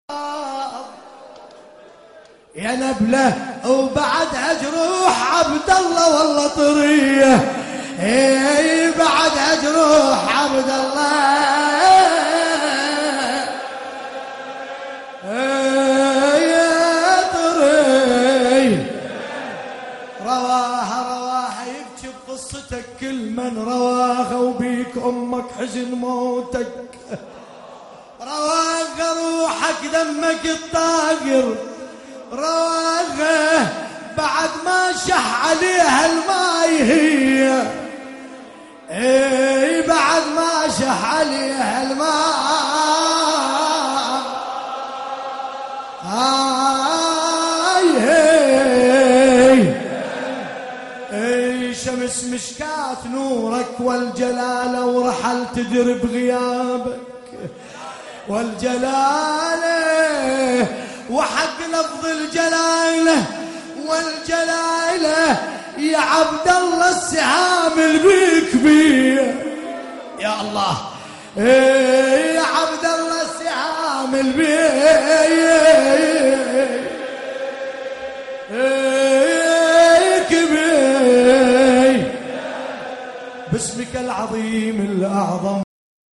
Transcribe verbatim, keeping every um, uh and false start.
يا نبله وبعدها جروح عبد الله والله طريه، اي بعدها جروح عبد الله يا طري. رواها رواها يبكي بقصتك كل من رواها، وبيك امك حزن موتك. رواها روحك دمك الطاقر، رواها بعد ما شح عليها الماي هي، اي بعد ما شح عليها الماي هاي هي. اي شمس مشكات نورك والجلالة، ورحل تدر بغيابك والجلالة، وحق لفظ الجلالة والجلالة يا عبد الله السهام البيك بيه يا الله، يا عبد الله السهام البيك بيه. باسمك العظيم الأعظم